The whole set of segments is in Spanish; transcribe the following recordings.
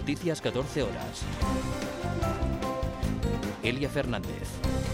Noticias 14 horas. Elia Fernández.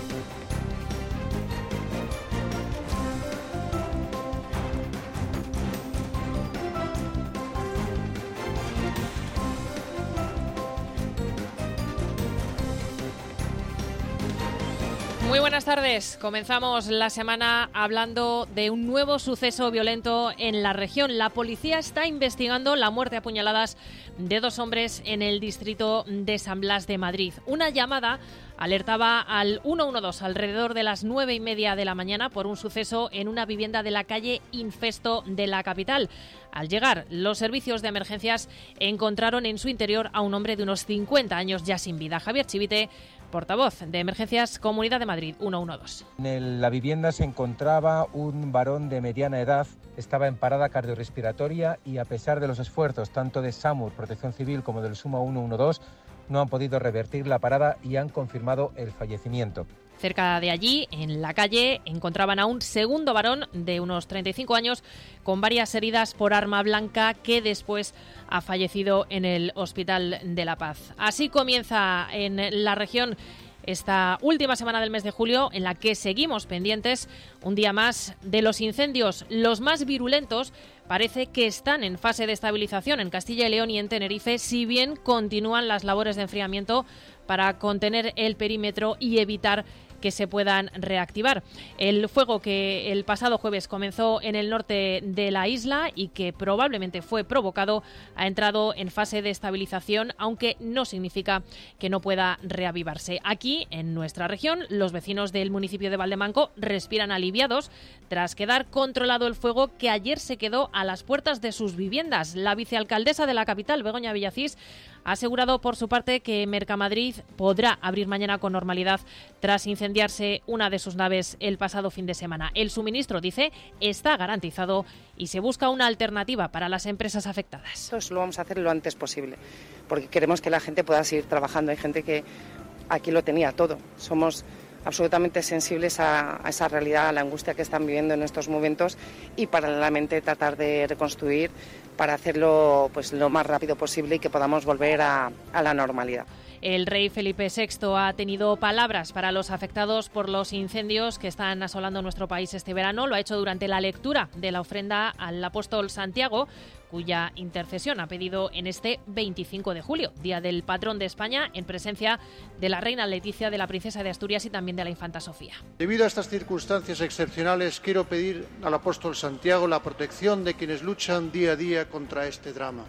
Muy buenas tardes. Comenzamos la semana hablando de un nuevo suceso violento en la región. La policía está investigando la muerte a puñaladas de 2 hombres en el distrito de San Blas de Madrid. Una llamada alertaba al 112 alrededor de las 9:30 de la mañana por un suceso en una vivienda de la calle Infesto de la capital. Al llegar, los servicios de emergencias encontraron en su interior a un hombre de unos 50 años ya sin vida. Javier Chivite, portavoz de Emergencias Comunidad de Madrid, 112. En la vivienda se encontraba un varón de mediana edad, estaba en parada cardiorrespiratoria y a pesar de los esfuerzos tanto de SAMUR, Protección Civil, como del SUMA 112, no han podido revertir la parada y han confirmado el fallecimiento. Cerca de allí, en la calle, encontraban a un segundo varón de unos 35 años con varias heridas por arma blanca que después ha fallecido en el Hospital de La Paz. Así comienza en la región esta última semana del mes de julio, en la que seguimos pendientes un día más de los incendios. Los más virulentos parece que están en fase de estabilización en Castilla y León y en Tenerife, si bien continúan las labores de enfriamiento para contener el perímetro y evitar que se puedan reactivar. El fuego que el pasado jueves comenzó en el norte de la isla y que probablemente fue provocado ha entrado en fase de estabilización, aunque no significa que no pueda reavivarse. Aquí, en nuestra región, los vecinos del municipio de Valdemanco respiran aliviados tras quedar controlado el fuego que ayer se quedó a las puertas de sus viviendas. La vicealcaldesa de la capital, Begoña Villacís, ha asegurado por su parte que Mercamadrid podrá abrir mañana con normalidad tras incendiarse una de sus naves el pasado fin de semana. El suministro, dice, está garantizado y se busca una alternativa para las empresas afectadas. Eso lo vamos a hacer lo antes posible, porque queremos que la gente pueda seguir trabajando. Hay gente que aquí lo tenía todo. Somos absolutamente sensibles a esa realidad, a la angustia que están viviendo en estos momentos y paralelamente tratar de reconstruir para hacerlo pues lo más rápido posible y que podamos volver a la normalidad. El rey Felipe VI ha tenido palabras para los afectados por los incendios que están asolando nuestro país este verano. Lo ha hecho durante la lectura de la ofrenda al apóstol Santiago, cuya intercesión ha pedido en este 25 de julio, Día del Patrón de España, en presencia de la reina Leticia, de la princesa de Asturias y también de la infanta Sofía. Debido a estas circunstancias excepcionales, quiero pedir al apóstol Santiago la protección de quienes luchan día a día contra este drama.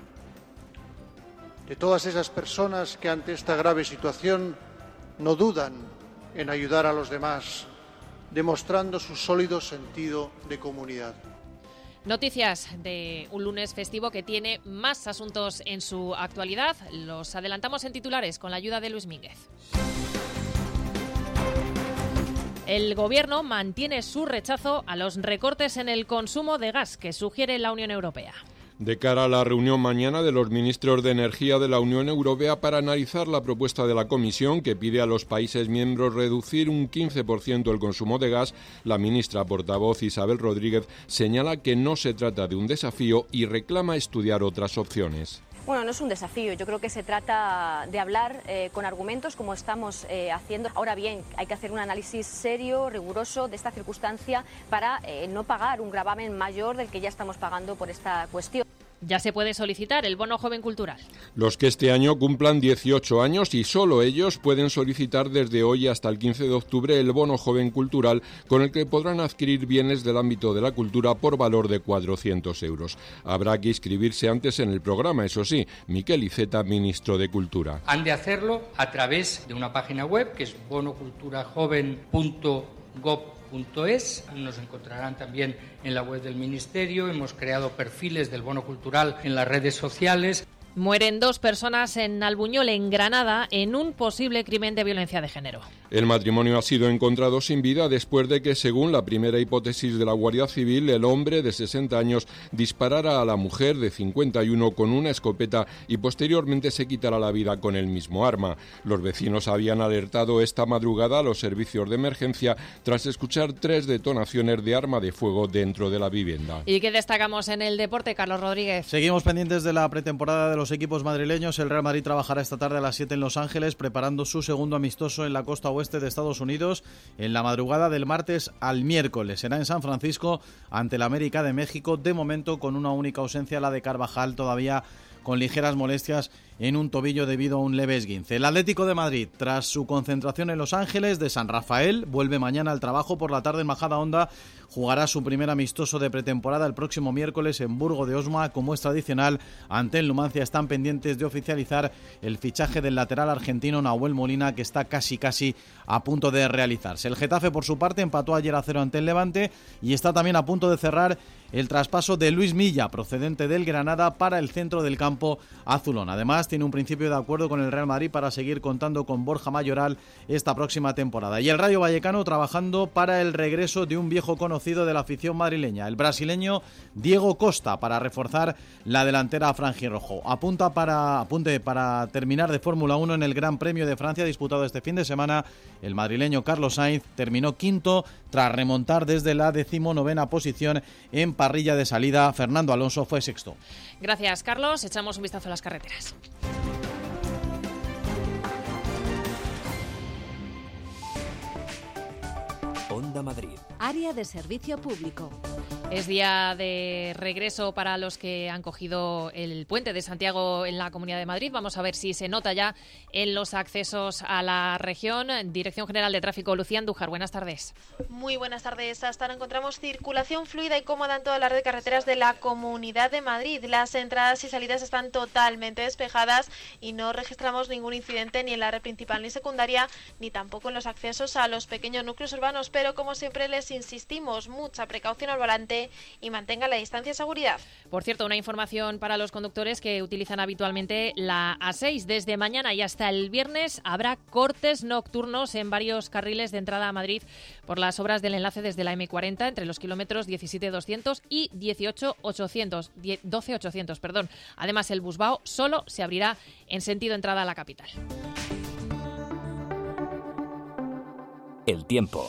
De todas esas personas que ante esta grave situación no dudan en ayudar a los demás, demostrando su sólido sentido de comunidad. Noticias de un lunes festivo que tiene más asuntos en su actualidad. Los adelantamos en titulares con la ayuda de Luis Mínguez. El Gobierno mantiene su rechazo a los recortes en el consumo de gas que sugiere la Unión Europea. De cara a la reunión mañana de los ministros de Energía de la Unión Europea para analizar la propuesta de la Comisión que pide a los países miembros reducir un 15% el consumo de gas, la ministra portavoz Isabel Rodríguez señala que no se trata de un desafío y reclama estudiar otras opciones. Bueno, no es un desafío, yo creo que se trata de hablar con argumentos como estamos haciendo. Ahora bien, hay que hacer un análisis serio, riguroso de esta circunstancia para no pagar un gravamen mayor del que ya estamos pagando por esta cuestión. Ya se puede solicitar el bono joven cultural. Los que este año cumplan 18 años y solo ellos pueden solicitar desde hoy hasta el 15 de octubre el bono joven cultural, con el que podrán adquirir bienes del ámbito de la cultura por valor de 400 euros. Habrá que inscribirse antes en el programa, eso sí. Miquel Iceta, ministro de Cultura. Han de hacerlo a través de una página web que es bonoculturajoven.gov.es. Nos encontrarán también en la web del Ministerio. Hemos creado perfiles del bono cultural en las redes sociales. Mueren 2 personas en Albuñol, en Granada, en un posible crimen de violencia de género. El matrimonio ha sido encontrado sin vida después de que, según la primera hipótesis de la Guardia Civil, el hombre de 60 años disparara a la mujer de 51 con una escopeta y posteriormente se quitara la vida con el mismo arma. Los vecinos habían alertado esta madrugada a los servicios de emergencia tras escuchar 3 detonaciones de arma de fuego dentro de la vivienda. ¿Y qué destacamos en el deporte, Carlos Rodríguez? Seguimos pendientes de la pretemporada de los equipos madrileños. El Real Madrid trabajará esta tarde a las 7 en Los Ángeles, preparando su segundo amistoso en la costa oeste de Estados Unidos en la madrugada del martes al miércoles. Será en San Francisco ante el América de México, de momento con una única ausencia, la de Carvajal, todavía con ligeras molestias en un tobillo debido a un leve esguince. El Atlético de Madrid, tras su concentración en Los Ángeles de San Rafael, vuelve mañana al trabajo por la tarde en Majadahonda. Jugará su primer amistoso de pretemporada el próximo miércoles en Burgo de Osma. Como es tradicional, ante el Numancia están pendientes de oficializar el fichaje del lateral argentino Nahuel Molina, que está casi a punto de realizarse. El Getafe, por su parte, empató ayer a 0 ante el Levante y está también a punto de cerrar el traspaso de Luis Milla, procedente del Granada, para el centro del campo azulón. Además, tiene un principio de acuerdo con el Real Madrid para seguir contando con Borja Mayoral esta próxima temporada. Y el Rayo Vallecano trabajando para el regreso de un viejo conocido de la afición madrileña, el brasileño Diego Costa, para reforzar la delantera franjirrojo. Apunte para terminar de Fórmula 1 en el Gran Premio de Francia disputado este fin de semana. El madrileño Carlos Sainz terminó quinto tras remontar desde la 19ª posición en parrilla de salida. Fernando Alonso fue sexto. Gracias, Carlos. Echamos un vistazo a las carreteras. Onda Madrid. Área de servicio público. Es día de regreso para los que han cogido el puente de Santiago en la Comunidad de Madrid. Vamos a ver si se nota ya en los accesos a la región. Dirección General de Tráfico, Lucía Andújar, buenas tardes. Muy buenas tardes. Hasta ahora encontramos circulación fluida y cómoda en toda la red de carreteras de la Comunidad de Madrid. Las entradas y salidas están totalmente despejadas y no registramos ningún incidente ni en la red principal ni secundaria, ni tampoco en los accesos a los pequeños núcleos urbanos. Pero como siempre les insistimos, mucha precaución al volante y mantenga la distancia de seguridad. Por cierto, una información para los conductores que utilizan habitualmente la A6. Desde mañana y hasta el viernes habrá cortes nocturnos en varios carriles de entrada a Madrid por las obras del enlace desde la M40 entre los kilómetros 17.200 y 12.800. Además, el Busbao solo se abrirá en sentido entrada a la capital. El tiempo.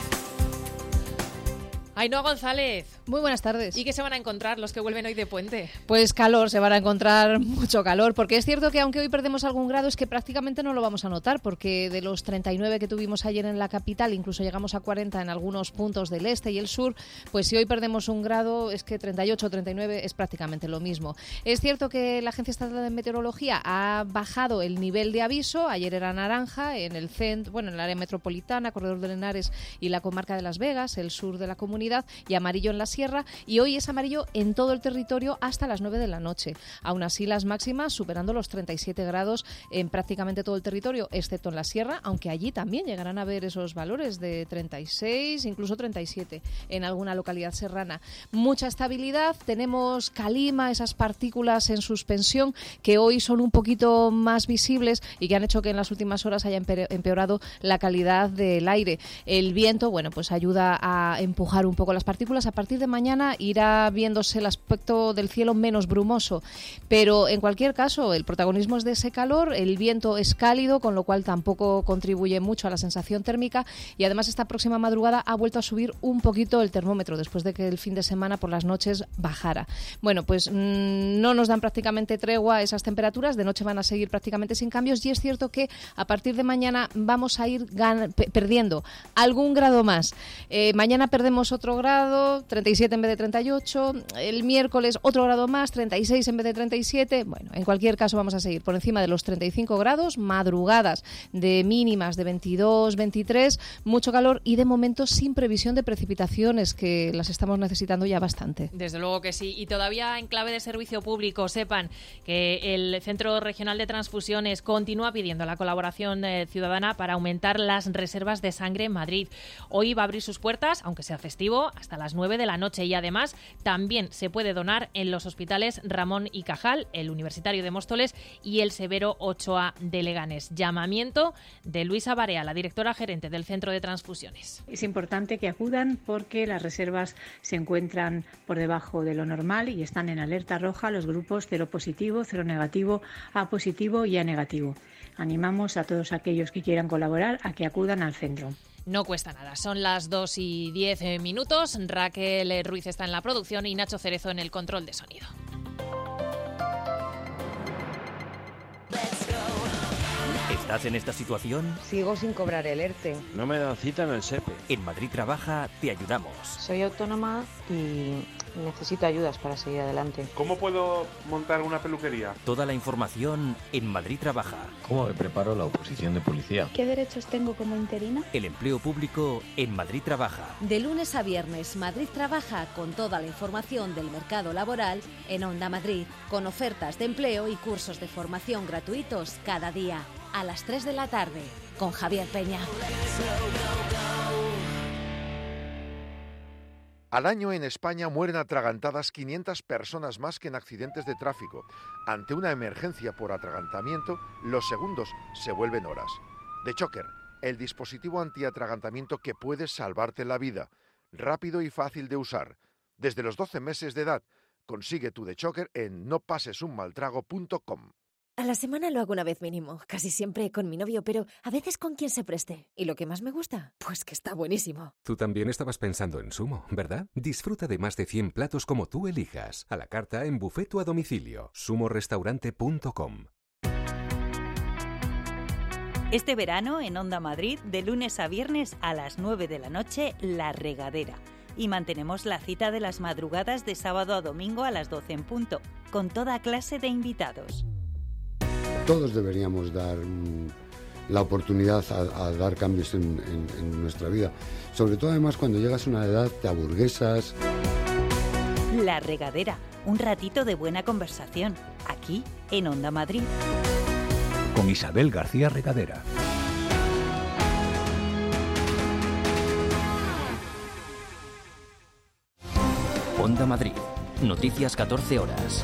Ainhoa González. Muy buenas tardes. ¿Y qué se van a encontrar los que vuelven hoy de puente? Pues calor, se van a encontrar mucho calor, porque es cierto que aunque hoy perdemos algún grado, es que prácticamente no lo vamos a notar, porque de los 39 que tuvimos ayer en la capital, incluso llegamos a 40 en algunos puntos del este y el sur, pues si hoy perdemos un grado, es que 38 o 39 es prácticamente lo mismo. Es cierto que la Agencia Estatal de Meteorología ha bajado el nivel de aviso. Ayer era naranja en el centro, en el área metropolitana, Corredor de Henares y la comarca de Las Vegas, el sur de la comunidad, y amarillo en la sierra, y hoy es amarillo en todo el territorio hasta las 9 de la noche. Aún así, las máximas superando los 37 grados en prácticamente todo el territorio, excepto en la sierra, aunque allí también llegarán a ver esos valores de 36, incluso 37 en alguna localidad serrana. Mucha estabilidad, tenemos calima, esas partículas en suspensión que hoy son un poquito más visibles y que han hecho que en las últimas horas haya empeorado la calidad del aire. El viento, pues ayuda a empujar un poco las partículas. A partir de mañana irá viéndose el aspecto del cielo menos brumoso, pero en cualquier caso el protagonismo es de ese calor. El viento es cálido, con lo cual tampoco contribuye mucho a la sensación térmica, y además esta próxima madrugada ha vuelto a subir un poquito el termómetro después de que el fin de semana por las noches bajara. Pues no nos dan prácticamente tregua esas temperaturas. De noche van a seguir prácticamente sin cambios, y es cierto que a partir de mañana vamos a ir perdiendo algún grado más. Mañana perdemos otro grado, 37 en vez de 38, el miércoles otro grado más, 36 en vez de 37. En cualquier caso vamos a seguir por encima de los 35 grados, madrugadas de mínimas de 22, 23, mucho calor y de momento sin previsión de precipitaciones, que las estamos necesitando ya bastante. Desde luego que sí, y todavía en clave de servicio público, sepan que el Centro Regional de Transfusiones continúa pidiendo la colaboración ciudadana para aumentar las reservas de sangre en Madrid. Hoy va a abrir sus puertas, aunque sea festivo, hasta las 9 de la noche, y además también se puede donar en los hospitales Ramón y Cajal, el Universitario de Móstoles y el Severo Ochoa de Leganés. Llamamiento de Luisa Barea, la directora gerente del Centro de Transfusiones. Es importante que acudan porque las reservas se encuentran por debajo de lo normal y están en alerta roja los grupos cero positivo, cero negativo, A positivo y A negativo. Animamos a todos aquellos que quieran colaborar a que acudan al centro. No cuesta nada. Son las 2:10. Raquel Ruiz está en la producción y Nacho Cerezo en el control de sonido. ¿Estás en esta situación? Sigo sin cobrar el ERTE. No me dan cita en el SEPE. En Madrid Trabaja te ayudamos. Soy autónoma y necesito ayudas para seguir adelante. ¿Cómo puedo montar una peluquería? Toda la información en Madrid Trabaja. ¿Cómo me preparo la oposición de policía? ¿Qué derechos tengo como interina? El empleo público en Madrid Trabaja. De lunes a viernes, Madrid Trabaja con toda la información del mercado laboral en Onda Madrid, con ofertas de empleo y cursos de formación gratuitos cada día, a las 3 de la tarde, con Javier Peña. Al año en España mueren atragantadas 500 personas más que en accidentes de tráfico. Ante una emergencia por atragantamiento, los segundos se vuelven horas. The Choker, el dispositivo antiatragantamiento que puede salvarte la vida. Rápido y fácil de usar. Desde los 12 meses de edad, consigue tu The Choker en nopasesunmaltrago.com. A la semana lo hago una vez mínimo, casi siempre con mi novio, pero a veces con quien se preste. ¿Y lo que más me gusta? Pues que está buenísimo. Tú también estabas pensando en Sumo, ¿verdad? Disfruta de más de 100 platos como tú elijas, a la carta, en buffet o a domicilio. sumorestaurante.com. Este verano en Onda Madrid, de lunes a viernes a las 9 de la noche, La Regadera. Y mantenemos la cita de las madrugadas de sábado a domingo a las 12 en punto, con toda clase de invitados. Todos deberíamos dar la oportunidad a dar cambios en nuestra vida. Sobre todo, además, cuando llegas a una edad, te aburguesas. La Regadera, un ratito de buena conversación, aquí en Onda Madrid. Con Isabel García Regadera. Onda Madrid. Noticias 14 horas.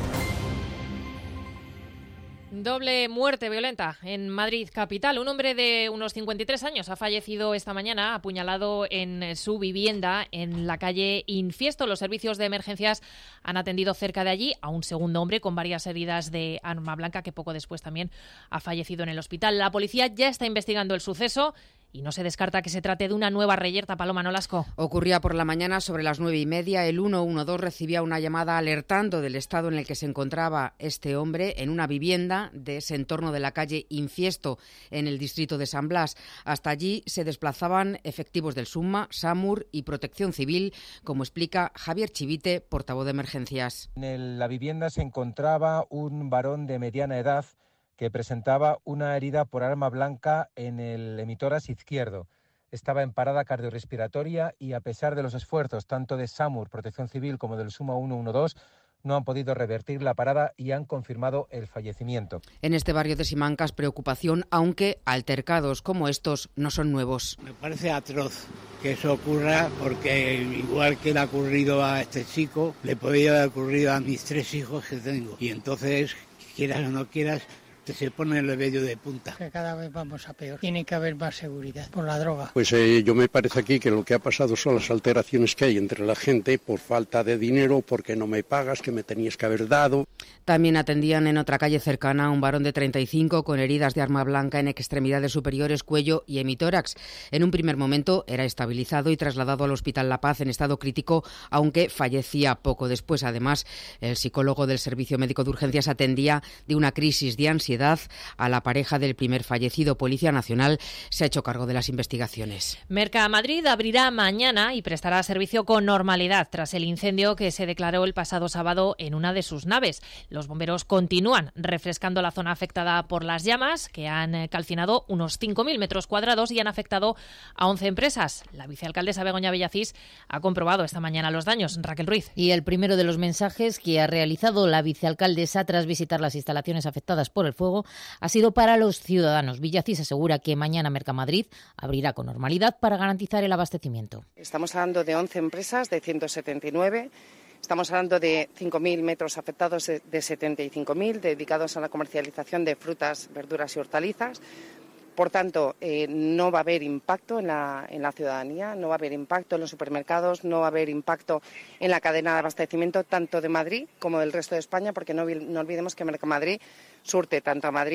Doble muerte violenta en Madrid capital. Un hombre de unos 53 años ha fallecido esta mañana apuñalado en su vivienda en la calle Infiesto. Los servicios de emergencias han atendido cerca de allí a un segundo hombre con varias heridas de arma blanca que poco después también ha fallecido en el hospital. La policía ya está investigando el suceso y no se descarta que se trate de una nueva reyerta. Paloma Nolasco. Ocurría por la mañana sobre las 9:30. El 112 recibía una llamada alertando del estado en el que se encontraba este hombre en una vivienda de ese entorno de la calle Infiesto, en el distrito de San Blas. Hasta allí se desplazaban efectivos del SUMA, SAMUR y Protección Civil, como explica Javier Chivite, portavoz de emergencias. En la vivienda se encontraba un varón de mediana edad que presentaba una herida por arma blanca en el hemitórax izquierdo. Estaba en parada cardiorrespiratoria y, a pesar de los esfuerzos tanto de SAMUR, Protección Civil, como del SUMA 112, no han podido revertir la parada y han confirmado el fallecimiento. En este barrio de Simancas, preocupación, aunque altercados como estos no son nuevos. Me parece atroz que eso ocurra, porque igual que le ha ocurrido a este chico, le podría haber ocurrido a mis 3 hijos que tengo. Y entonces, quieras o no quieras, se pone el vello de punta. Que cada vez vamos a peor. Tiene que haber más seguridad por la droga. Pues yo me parece aquí que lo que ha pasado son las alteraciones que hay entre la gente por falta de dinero, porque no me pagas, que me tenías que haber dado. También atendían en otra calle cercana a un varón de 35 con heridas de arma blanca en extremidades superiores, cuello y hemitórax. En un primer momento era estabilizado y trasladado al Hospital La Paz en estado crítico, aunque fallecía poco después. Además, el psicólogo del Servicio Médico de Urgencias atendía de una crisis de ansiedad a la pareja del primer fallecido. Policía Nacional se ha hecho cargo de las investigaciones. Mercamadrid abrirá mañana y prestará servicio con normalidad tras el incendio que se declaró el pasado sábado en una de sus naves. Los bomberos continúan refrescando la zona afectada por las llamas, que han calcinado unos 5.000 metros cuadrados y han afectado a 11 empresas. La vicealcaldesa Begoña Villacís ha comprobado esta mañana los daños. Raquel Ruiz. Y el primero de los mensajes que ha realizado la vicealcaldesa tras visitar las instalaciones afectadas por el fuego ha sido para los ciudadanos. Villacís asegura que mañana Mercamadrid abrirá con normalidad para garantizar el abastecimiento. Estamos hablando de 11 empresas de 179. Estamos hablando de 5.000 metros afectados de 75.000 dedicados a la comercialización de frutas, verduras y hortalizas. Por tanto, no va a haber impacto en la ciudadanía, no va a haber impacto en los supermercados, no va a haber impacto en la cadena de abastecimiento tanto de Madrid como del resto de España, porque no olvidemos que Mercamadrid surte tanto a Madrid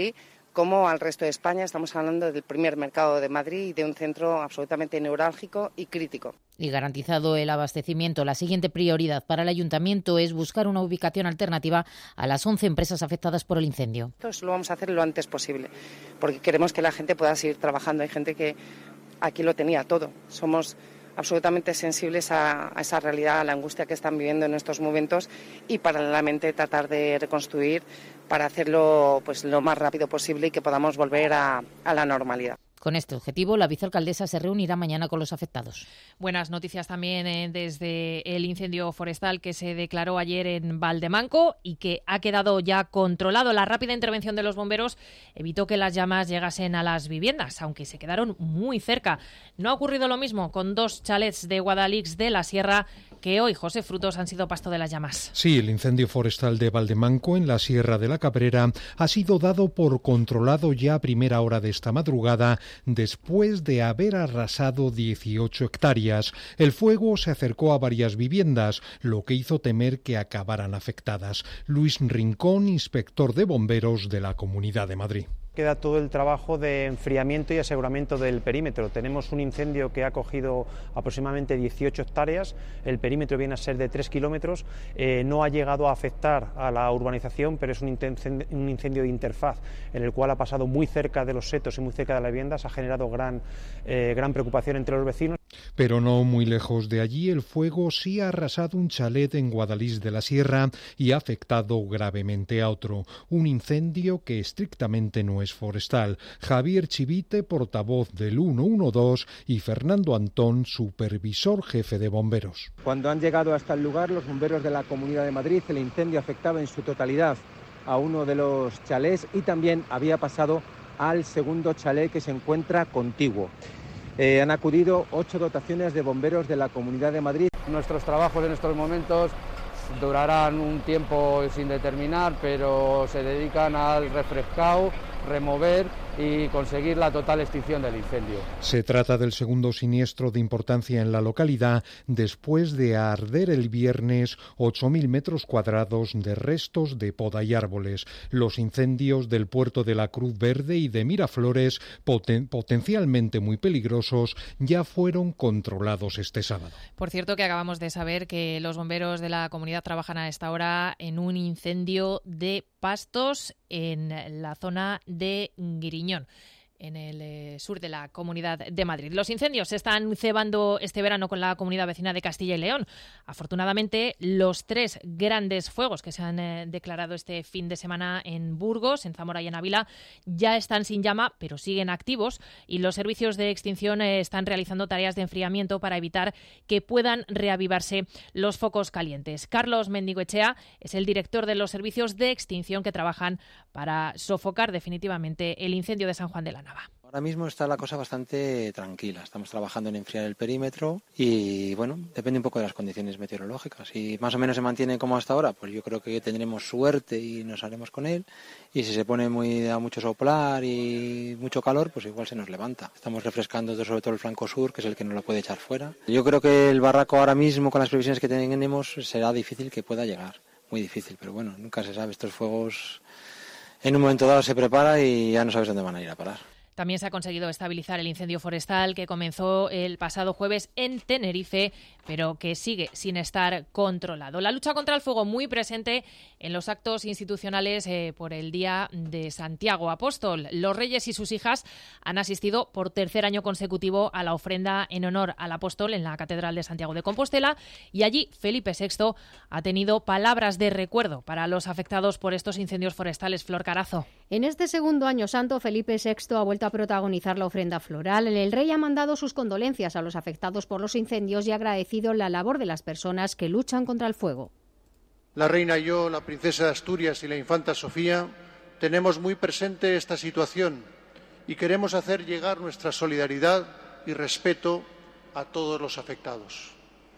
como al resto de España. Estamos hablando del primer mercado de Madrid y de un centro absolutamente neurálgico y crítico. Y garantizado el abastecimiento, la siguiente prioridad para el Ayuntamiento es buscar una ubicación alternativa a las 11 empresas afectadas por el incendio. Esto lo vamos a hacer lo antes posible, porque queremos que la gente pueda seguir trabajando. Hay gente que aquí lo tenía todo. Somos absolutamente sensibles a esa realidad, a la angustia que están viviendo en estos momentos y paralelamente tratar de reconstruir para hacerlo pues lo más rápido posible y que podamos volver a la normalidad. Con este objetivo, la vicealcaldesa se reunirá mañana con los afectados. Buenas noticias también desde el incendio forestal que se declaró ayer en Valdemanco y que ha quedado ya controlado. La rápida intervención de los bomberos evitó que las llamas llegasen a las viviendas, aunque se quedaron muy cerca. No ha ocurrido lo mismo con 2 chalets de Guadalix de la Sierra que hoy, José Frutos, han sido pasto de las llamas. Sí, el incendio forestal de Valdemanco en la Sierra de la Cabrera ha sido dado por controlado ya a primera hora de esta madrugada, después de haber arrasado 18 hectáreas. El fuego se acercó a varias viviendas, lo que hizo temer que acabaran afectadas. Luis Rincón, inspector de bomberos de la Comunidad de Madrid. Queda todo el trabajo de enfriamiento y aseguramiento del perímetro. Tenemos un incendio que ha cogido aproximadamente 18 hectáreas, el perímetro viene a ser de 3 kilómetros, no ha llegado a afectar a la urbanización, pero es un incendio de interfaz en el cual ha pasado muy cerca de los setos y muy cerca de las viviendas, ha generado gran preocupación entre los vecinos. Pero no muy lejos de allí, el fuego sí ha arrasado un chalet en Guadalix de la Sierra y ha afectado gravemente a otro, un incendio que estrictamente no es forestal. Javier Chivite, portavoz del 112, y Fernando Antón, supervisor jefe de bomberos. Cuando han llegado hasta el lugar los bomberos de la Comunidad de Madrid, el incendio afectaba en su totalidad a uno de los chalés y también había pasado al segundo chalet que se encuentra contiguo. Han acudido 8 dotaciones de bomberos de la Comunidad de Madrid. Nuestros trabajos en estos momentos durarán un tiempo sin determinar, pero se dedican al refrescado, remover y conseguir la total extinción del incendio. Se trata del segundo siniestro de importancia en la localidad después de arder el viernes 8.000 metros cuadrados de restos de poda y árboles. Los incendios del puerto de la Cruz Verde y de Miraflores, potencialmente muy peligrosos, ya fueron controlados este sábado. Por cierto, que acabamos de saber que los bomberos de la comunidad trabajan a esta hora en un incendio de pastos en la zona de Guiriñón, en el sur de la Comunidad de Madrid. Los incendios se están cebando este verano con la comunidad vecina de Castilla y León. Afortunadamente, los 3 grandes fuegos que se han declarado este fin de semana en Burgos, en Zamora y en Ávila ya están sin llama, pero siguen activos, y los servicios de extinción están realizando tareas de enfriamiento para evitar que puedan reavivarse los focos calientes. Carlos Mendigoechea es el director de los servicios de extinción que trabajan para sofocar definitivamente el incendio de San Juan de la Nava. Ahora mismo está la cosa bastante tranquila. Estamos trabajando en enfriar el perímetro y, bueno, depende un poco de las condiciones meteorológicas. Si más o menos se mantiene como hasta ahora, pues yo creo que tendremos suerte y nos haremos con él. Y si se pone a mucho soplar y mucho calor, pues igual se nos levanta. Estamos refrescando sobre todo el flanco sur, que es el que nos lo puede echar fuera. Yo creo que el barraco ahora mismo, con las previsiones que tenemos, será difícil que pueda llegar. Muy difícil, pero bueno, nunca se sabe. Estos fuegos en un momento dado se prepara y ya no sabes dónde van a ir a parar. También se ha conseguido estabilizar el incendio forestal que comenzó el pasado jueves en Tenerife, pero que sigue sin estar controlado. La lucha contra el fuego muy presente en los actos institucionales por el Día de Santiago Apóstol. Los reyes y sus hijas han asistido por 3er año consecutivo a la ofrenda en honor al apóstol en la Catedral de Santiago de Compostela, y allí Felipe VI ha tenido palabras de recuerdo para los afectados por estos incendios forestales. Flor Carazo. En este segundo año santo, Felipe VI ha vuelto a protagonizar la ofrenda floral. El rey ha mandado sus condolencias a los afectados por los incendios y ha agradecido la labor de las personas que luchan contra el fuego. La reina y yo, la princesa de Asturias y la infanta Sofía, tenemos muy presente esta situación y queremos hacer llegar nuestra solidaridad y respeto a todos los afectados.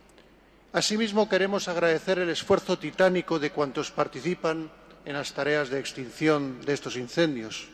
Asimismo, queremos agradecer el esfuerzo titánico de cuantos participan en las tareas de extinción de estos incendios.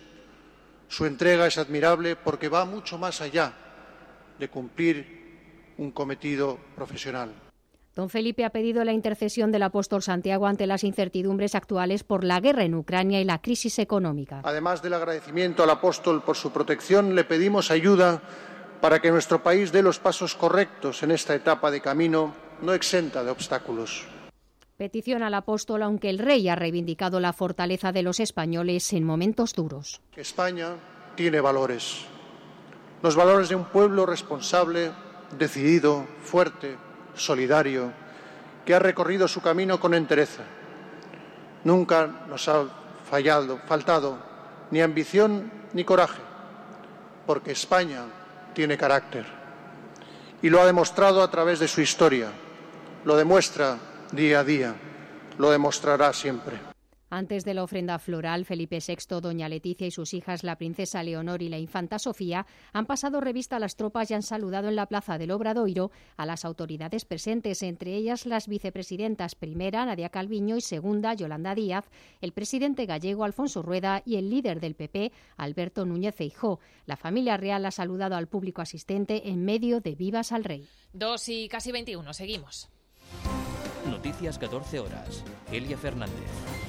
Su entrega es admirable porque va mucho más allá de cumplir un cometido profesional. Don Felipe ha pedido la intercesión del apóstol Santiago ante las incertidumbres actuales por la guerra en Ucrania y la crisis económica. Además del agradecimiento al apóstol por su protección, le pedimos ayuda para que nuestro país dé los pasos correctos en esta etapa de camino no exenta de obstáculos. Petición al apóstol, aunque el rey ha reivindicado la fortaleza de los españoles en momentos duros. España tiene valores, los valores de un pueblo responsable, decidido, fuerte, solidario, que ha recorrido su camino con entereza. Nunca nos ha faltado ni ambición ni coraje, porque España tiene carácter y lo ha demostrado a través de su historia, lo demuestra día a día, lo demostrará siempre. Antes de la ofrenda floral, Felipe VI, doña Leticia y sus hijas, la princesa Leonor y la infanta Sofía, han pasado revista a las tropas y han saludado en la plaza del Obradoiro a las autoridades presentes, entre ellas las vicepresidentas primera, Nadia Calviño, y segunda, Yolanda Díaz, el presidente gallego, Alfonso Rueda, y el líder del PP, Alberto Núñez Feijóo. La familia real ha saludado al público asistente en medio de vivas al rey. 2:21, seguimos. Noticias 14 horas. Elia Fernández.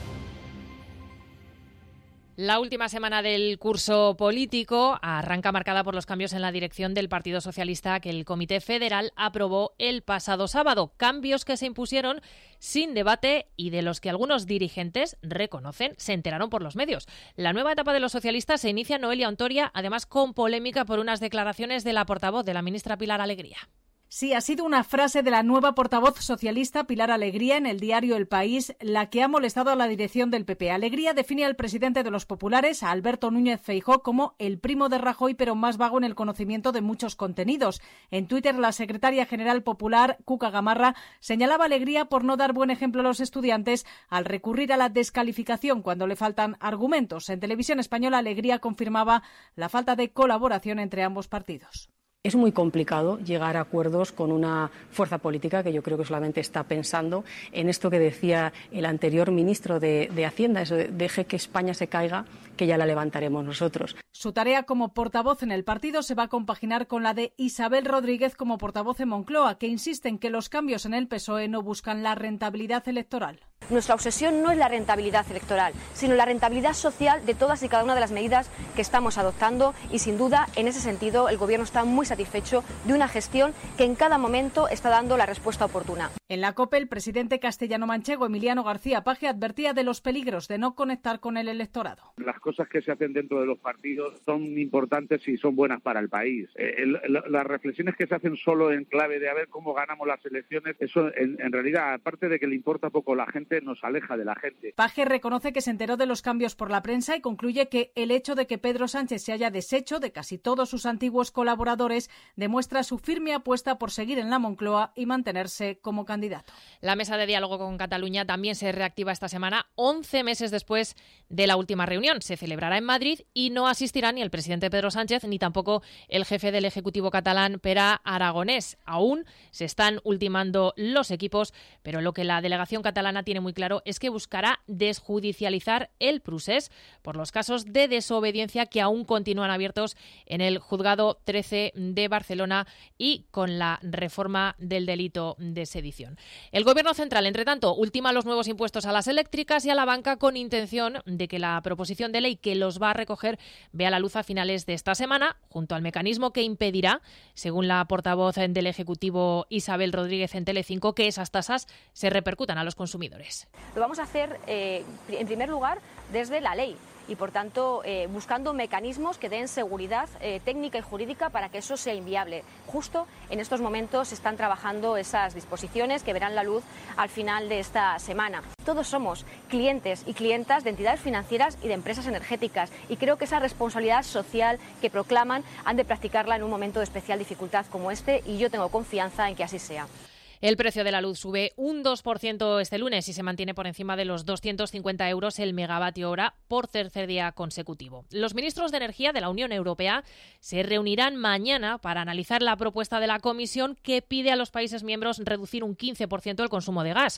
La última semana del curso político arranca marcada por los cambios en la dirección del Partido Socialista que el Comité Federal aprobó el pasado sábado. Cambios que se impusieron sin debate y de los que algunos dirigentes reconocen se enteraron por los medios. La nueva etapa de los socialistas se inicia, Noelia Ontoria, además con polémica por unas declaraciones de la portavoz de la ministra Pilar Alegría. Sí, ha sido una frase de la nueva portavoz socialista Pilar Alegría en el diario El País la que ha molestado a la dirección del PP. Alegría define al presidente de los populares, a Alberto Núñez Feijóo, como el primo de Rajoy, pero más vago en el conocimiento de muchos contenidos. En Twitter, la secretaria general popular, Cuca Gamarra, señalaba a Alegría por no dar buen ejemplo a los estudiantes al recurrir a la descalificación cuando le faltan argumentos. En Televisión Española, Alegría confirmaba la falta de colaboración entre ambos partidos. Es muy complicado llegar a acuerdos con una fuerza política que yo creo que solamente está pensando en esto que decía el anterior ministro de Hacienda, eso de deje que España se caiga, que ya la levantaremos nosotros. Su tarea como portavoz en el partido se va a compaginar con la de Isabel Rodríguez como portavoz en Moncloa, que insiste en que los cambios en el PSOE no buscan la rentabilidad electoral. Nuestra obsesión no es la rentabilidad electoral, sino la rentabilidad social de todas y cada una de las medidas que estamos adoptando y, sin duda, en ese sentido, el Gobierno está muy satisfecho de una gestión que en cada momento está dando la respuesta oportuna. En la COPE, el presidente castellano-manchego Emiliano García Paje advertía de los peligros de no conectar con el electorado. Las cosas que se hacen dentro de los partidos son importantes y son buenas para el país. Las reflexiones que se hacen solo en clave de a ver cómo ganamos las elecciones, eso en realidad, aparte de que le importa poco a la gente, nos aleja de la gente. Paje reconoce que se enteró de los cambios por la prensa y concluye que el hecho de que Pedro Sánchez se haya deshecho de casi todos sus antiguos colaboradores demuestra su firme apuesta por seguir en la Moncloa y mantenerse como candidato. La mesa de diálogo con Cataluña también se reactiva esta semana, 11 meses después de la última reunión. Se celebrará en Madrid y no asistirá ni el presidente Pedro Sánchez ni tampoco el jefe del Ejecutivo catalán, Pere Aragonés. Aún se están ultimando los equipos, pero lo que la delegación catalana tiene muy claro es que buscará desjudicializar el procés por los casos de desobediencia que aún continúan abiertos en el Juzgado 13 de Barcelona y con la reforma del delito de sedición. El Gobierno central, entre tanto, ultima los nuevos impuestos a las eléctricas y a la banca con intención de que la proposición de ley que los va a recoger vea la luz a finales de esta semana, junto al mecanismo que impedirá, según la portavoz del Ejecutivo Isabel Rodríguez en Telecinco, que esas tasas se repercutan a los consumidores. Lo vamos a hacer, en primer lugar, desde la ley y, por tanto, buscando mecanismos que den seguridad técnica y jurídica para que eso sea inviable. Justo en estos momentos se están trabajando esas disposiciones que verán la luz al final de esta semana. Todos somos clientes y clientas de entidades financieras y de empresas energéticas y creo que esa responsabilidad social que proclaman han de practicarla en un momento de especial dificultad como este y yo tengo confianza en que así sea. El precio de la luz sube un 2% este lunes y se mantiene por encima de los 250 euros el megavatio hora por tercer día consecutivo. Los ministros de Energía de la Unión Europea se reunirán mañana para analizar la propuesta de la Comisión que pide a los países miembros reducir un 15% el consumo de gas.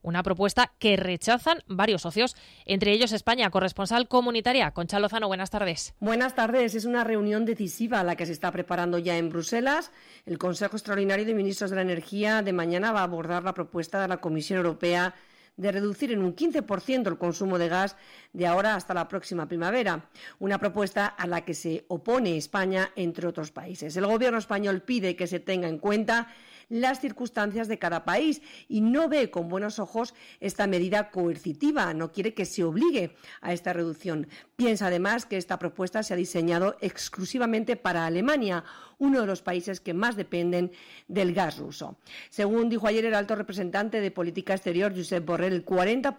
una propuesta que rechazan varios socios, entre ellos España. Corresponsal comunitaria, Concha Lozano, buenas tardes. Buenas tardes. Es una reunión decisiva la que se está preparando ya en Bruselas. El Consejo Extraordinario de Ministros de la Energía de mañana va a abordar la propuesta de la Comisión Europea de reducir en un 15% el consumo de gas de ahora hasta la próxima primavera, una propuesta a la que se opone España, entre otros países. El Gobierno español pide que se tenga en cuenta las circunstancias de cada país y no ve con buenos ojos esta medida coercitiva, no quiere que se obligue a esta reducción. Piensa además que esta propuesta se ha diseñado exclusivamente para Alemania, uno de los países que más dependen del gas ruso. Según dijo ayer el alto representante de Política Exterior, Josep Borrell, el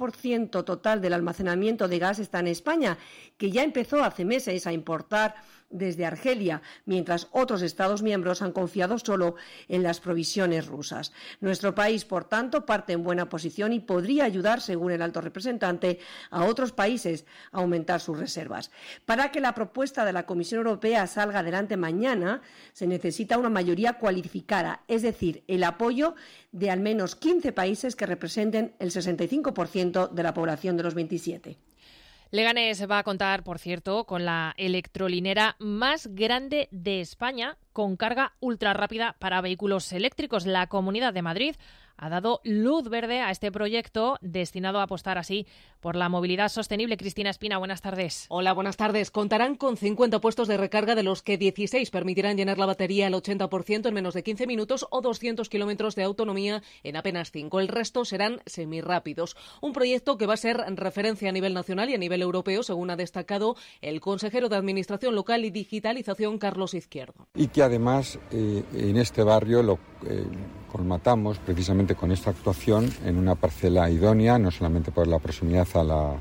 40% total del almacenamiento de gas está en España, que ya empezó hace meses a importar desde Argelia, mientras otros Estados miembros han confiado solo en las provisiones rusas. Nuestro país, por tanto, parte en buena posición y podría ayudar, según el alto representante, a otros países a aumentar sus reservas. Para que la propuesta de la Comisión Europea salga adelante mañana, se necesita una mayoría cualificada, es decir, el apoyo de al menos 15 países que representen el 65% de la población de los 27. Leganés va a contar, por cierto, con la electrolinera más grande de España con carga ultra rápida para vehículos eléctricos. La Comunidad de Madrid ha dado luz verde a este proyecto destinado a apostar así por la movilidad sostenible. Cristina Espina, buenas tardes. Hola, buenas tardes. Contarán con 50 puestos de recarga, de los que 16 permitirán llenar la batería al 80% en menos de 15 minutos o 200 kilómetros de autonomía en apenas 5. El resto serán semirrápidos. Un proyecto que va a ser referencia a nivel nacional y a nivel europeo, según ha destacado el consejero de Administración Local y Digitalización, Carlos Izquierdo. Y que además en este barrio lo colmatamos precisamente con esta actuación en una parcela idónea, no solamente por la proximidad a la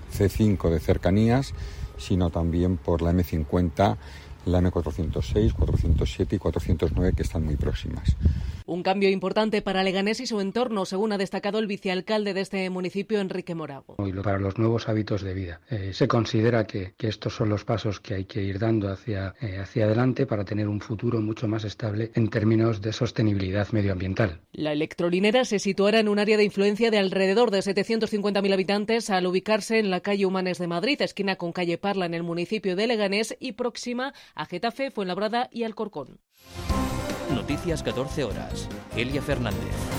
C5 de cercanías, sino también por la M50, la M406, 407 y 409, que están muy próximas. Un cambio importante para Leganés y su entorno, según ha destacado el vicealcalde de este municipio, Enrique Morago. Y para los nuevos hábitos de vida. Se considera que estos son los pasos que hay que ir dando hacia adelante para tener un futuro mucho más estable en términos de sostenibilidad medioambiental. La electrolinera se situará en un área de influencia de alrededor de 750.000 habitantes al ubicarse en la calle Humanes de Madrid, esquina con calle Parla en el municipio de Leganés y próxima a Getafe, Fuenlabrada y Alcorcón. Noticias 14 horas. Elia Fernández.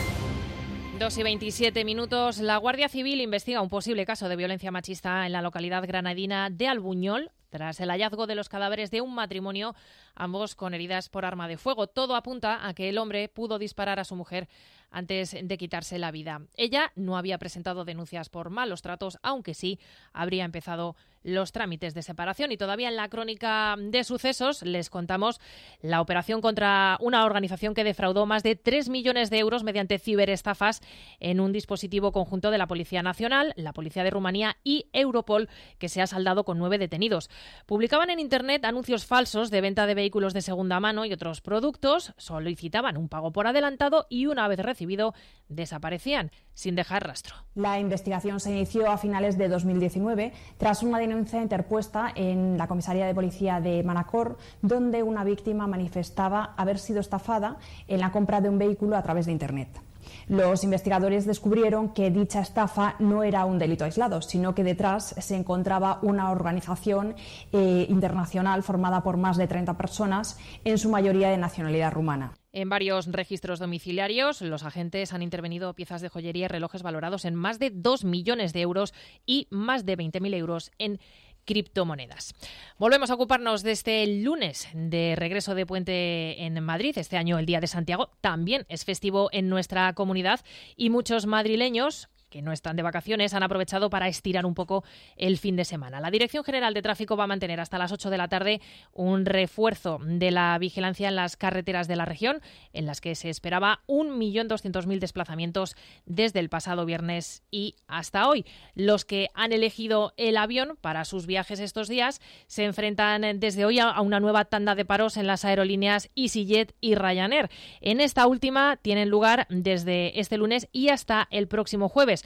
2:27. La Guardia Civil investiga un posible caso de violencia machista en la localidad granadina de Albuñol, tras el hallazgo de los cadáveres de un matrimonio, ambos con heridas por arma de fuego. Todo apunta a que el hombre pudo disparar a su mujer antes de quitarse la vida. Ella no había presentado denuncias por malos tratos, aunque sí habría empezado los trámites de separación. Y todavía en la crónica de sucesos les contamos la operación contra una organización que defraudó más de 3 millones de euros mediante ciberestafas en un dispositivo conjunto de la Policía Nacional, la Policía de Rumanía y Europol, que se ha saldado con 9 detenidos. Publicaban en Internet anuncios falsos de venta de vehículos de segunda mano y otros productos, solicitaban un pago por adelantado y una vez recibido desaparecían sin dejar rastro. La investigación se inició a finales de 2019 tras una denuncia interpuesta en la comisaría de policía de Manacor, donde una víctima manifestaba haber sido estafada en la compra de un vehículo a través de Internet. Los investigadores descubrieron que dicha estafa no era un delito aislado, sino que detrás se encontraba una organización internacional formada por más de 30 personas, en su mayoría de nacionalidad rumana. En varios registros domiciliarios, los agentes han intervenido piezas de joyería y relojes valorados en más de 2 millones de euros y más de 20.000 euros en criptomonedas. Volvemos a ocuparnos de este lunes de regreso de puente en Madrid. Este año el Día de Santiago también es festivo en nuestra comunidad y muchos madrileños que no están de vacaciones han aprovechado para estirar un poco el fin de semana. La Dirección General de Tráfico va a mantener hasta las 8 de la tarde un refuerzo de la vigilancia en las carreteras de la región, en las que se esperaba 1.200.000 desplazamientos desde el pasado viernes y hasta hoy. Los que han elegido el avión para sus viajes estos días se enfrentan desde hoy a una nueva tanda de paros en las aerolíneas EasyJet y Ryanair. En esta última tienen lugar desde este lunes y hasta el próximo jueves.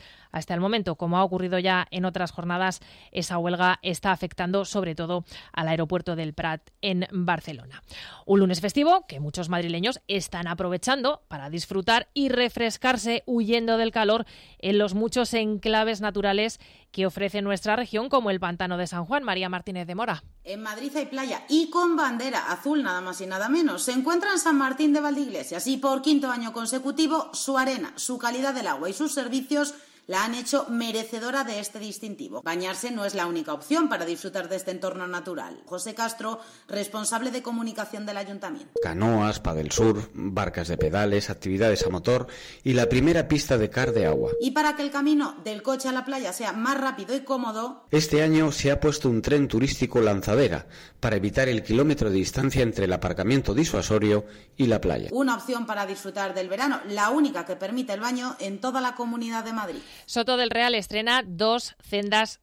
hasta el momento. Como ha ocurrido ya en otras jornadas, esa huelga está afectando sobre todo al aeropuerto del Prat en Barcelona. Un lunes festivo que muchos madrileños están aprovechando para disfrutar y refrescarse huyendo del calor en los muchos enclaves naturales que ofrece nuestra región, como el Pantano de San Juan. María Martínez de Mora. En Madrid hay playa y con bandera azul, nada más y nada menos. Se encuentra en San Martín de Valdeiglesias y por quinto año consecutivo su arena, su calidad del agua y sus servicios la han hecho merecedora de este distintivo. Bañarse no es la única opción para disfrutar de este entorno natural. José Castro, responsable de comunicación del Ayuntamiento. Canoas, paddle surf, barcas de pedales, actividades a motor y la primera pista de kart de agua. Y para que el camino del coche a la playa sea más rápido y cómodo, este año se ha puesto un tren turístico lanzadera para evitar el kilómetro de distancia entre el aparcamiento disuasorio y la playa. Una opción para disfrutar del verano, la única que permite el baño en toda la Comunidad de Madrid. Soto del Real estrena dos sendas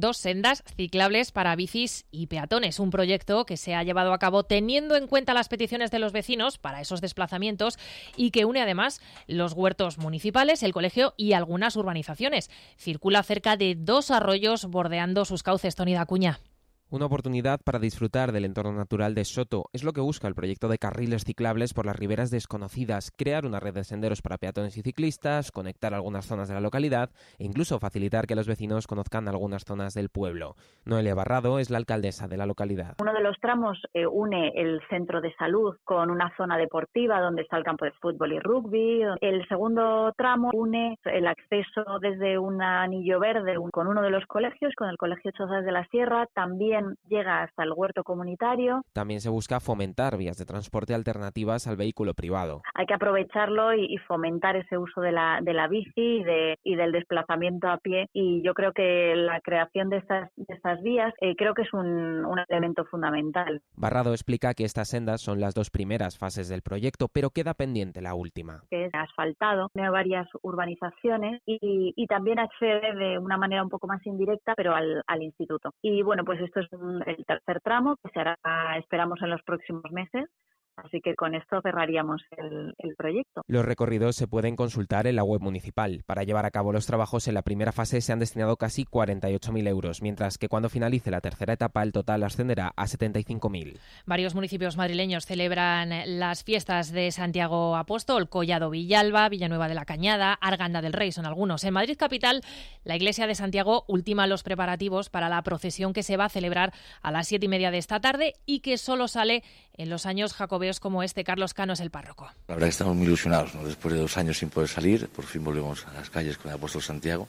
ciclables para bicis y peatones, un proyecto que se ha llevado a cabo teniendo en cuenta las peticiones de los vecinos para esos desplazamientos y que une además los huertos municipales, el colegio y algunas urbanizaciones. Circula cerca de 2 arroyos bordeando sus cauces. Toni Dacuña. Una oportunidad para disfrutar del entorno natural de Soto. Es lo que busca el proyecto de carriles ciclables por las riberas desconocidas, crear una red de senderos para peatones y ciclistas, conectar algunas zonas de la localidad e incluso facilitar que los vecinos conozcan algunas zonas del pueblo. Noelia Barrado es la alcaldesa de la localidad. Uno de los tramos une el centro de salud con una zona deportiva donde está el campo de fútbol y rugby. El segundo tramo une el acceso desde un anillo verde con uno de los colegios, con el Colegio Chozas de la Sierra. También llega hasta el huerto comunitario. También se busca fomentar vías de transporte alternativas al vehículo privado. Hay que aprovecharlo y fomentar ese uso de la bici y del desplazamiento a pie. Y yo creo que la creación de estas vías creo que es un elemento fundamental. Barrado explica que estas sendas son las 2 primeras fases del proyecto, pero queda pendiente la última. Que es asfaltado, tiene varias urbanizaciones y también accede de una manera un poco más indirecta, pero al instituto. Y bueno, pues esto es el tercer tramo que se hará, esperamos, en los próximos meses. Así que con esto cerraríamos el proyecto. Los recorridos se pueden consultar en la web municipal. Para llevar a cabo los trabajos en la primera fase se han destinado casi 48.000 euros, mientras que cuando finalice la tercera etapa el total ascenderá a 75.000. Varios municipios madrileños celebran las fiestas de Santiago Apóstol. Collado Villalba, Villanueva de la Cañada, Arganda del Rey son algunos. En Madrid capital, la Iglesia de Santiago ultima los preparativos para la procesión que se va a celebrar a las 7:30 de esta tarde y que solo sale en los años jacobeos como este. Carlos Cano es el párroco. La verdad que estamos muy ilusionados, ¿no? Después de 2 años sin poder salir, por fin volvemos a las calles con el Apóstol Santiago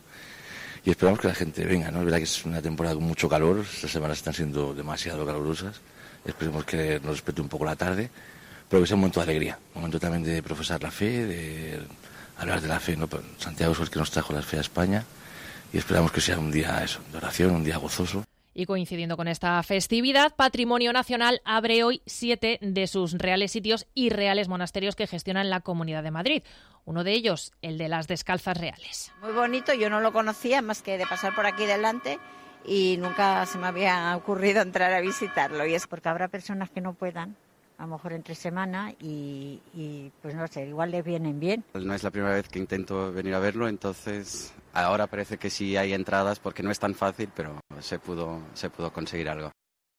y esperamos que la gente venga, ¿no? Es verdad que es una temporada con mucho calor, estas semanas están siendo demasiado calurosas, esperemos que nos respete un poco la tarde, pero que sea un momento de alegría, un momento también de profesar la fe, de hablar de la fe, ¿no? Santiago es el que nos trajo la fe a España y esperamos que sea un día de oración, un día gozoso. Y coincidiendo con esta festividad, Patrimonio Nacional abre hoy 7 de sus reales sitios y reales monasterios que gestionan la Comunidad de Madrid. Uno de ellos, el de las Descalzas Reales. Muy bonito, yo no lo conocía más que de pasar por aquí delante y nunca se me había ocurrido entrar a visitarlo. Y es porque habrá personas que no puedan, a lo mejor entre semana, y pues no sé, igual les vienen bien. No es la primera vez que intento venir a verlo, entonces ahora parece que sí hay entradas porque no es tan fácil, pero se pudo conseguir algo.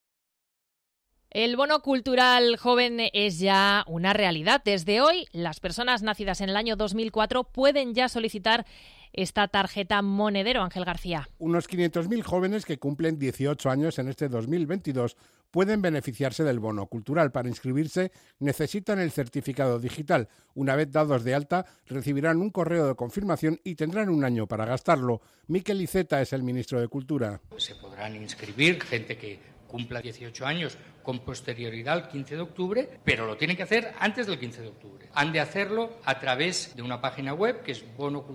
El bono cultural joven es ya una realidad. Desde hoy, las personas nacidas en el año 2004 pueden ya solicitar esta tarjeta monedero. Ángel García. Unos 500.000 jóvenes que cumplen 18 años en este 2022 pueden beneficiarse del bono cultural. Para inscribirse necesitan el certificado digital. Una vez dados de alta, recibirán un correo de confirmación y tendrán un año para gastarlo. Miquel Iceta es el ministro de Cultura. Se podrán inscribir gente que cumpla 18 años con posterioridad al 15 de octubre, pero lo tienen que hacer antes del 15 de octubre. Han de hacerlo a través de una página web que es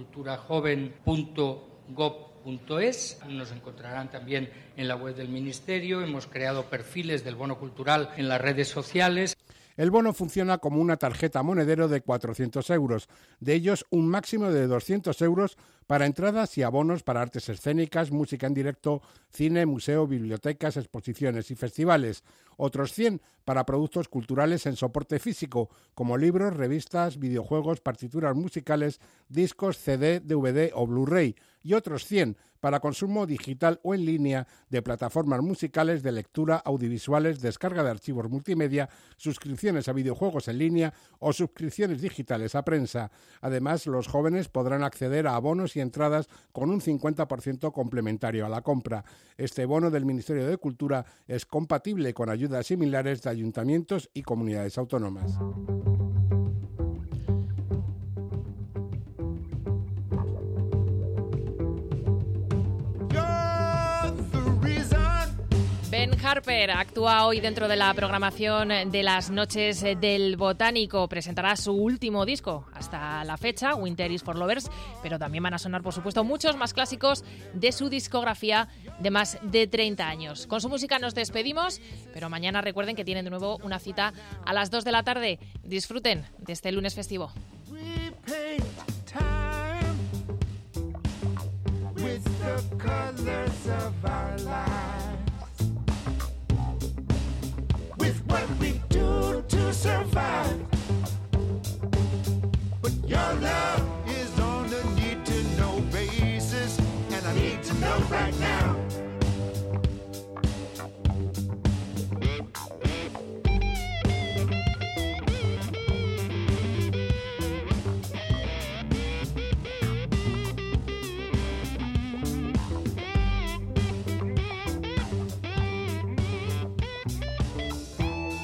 bonoculturajoven.gov.es. Nos encontrarán también en la web del Ministerio. Hemos creado perfiles del bono cultural en las redes sociales. El bono funciona como una tarjeta monedero de 400 euros. De ellos, un máximo de 200 euros para entradas y abonos para artes escénicas, música en directo, cine, museo, bibliotecas, exposiciones y festivales. Otros 100 para productos culturales en soporte físico, como libros, revistas, videojuegos, partituras musicales, discos, CD, DVD o Blu-ray. Y otros 100 para consumo digital o en línea de plataformas musicales, de lectura, audiovisuales, descarga de archivos multimedia, suscripciones a videojuegos en línea o suscripciones digitales a prensa. Además, los jóvenes podrán acceder a abonos y entradas con un 50% complementario a la compra. Este bono del Ministerio de Cultura es compatible con ayudas similares de ayuntamientos y comunidades autónomas. Ben Harper actúa hoy dentro de la programación de las Noches del Botánico. Presentará su último disco hasta la fecha, Winter is for Lovers, pero también van a sonar, por supuesto, muchos más clásicos de su discografía de más de 30 años. Con su música nos despedimos, pero mañana recuerden que tienen de nuevo una cita a las 2 de la tarde. Disfruten de este lunes festivo. With what we do to survive. But your love is on a need-to-know basis, and I need to know right now.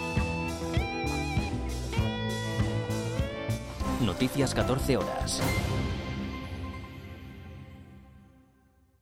Noticias 14 horas.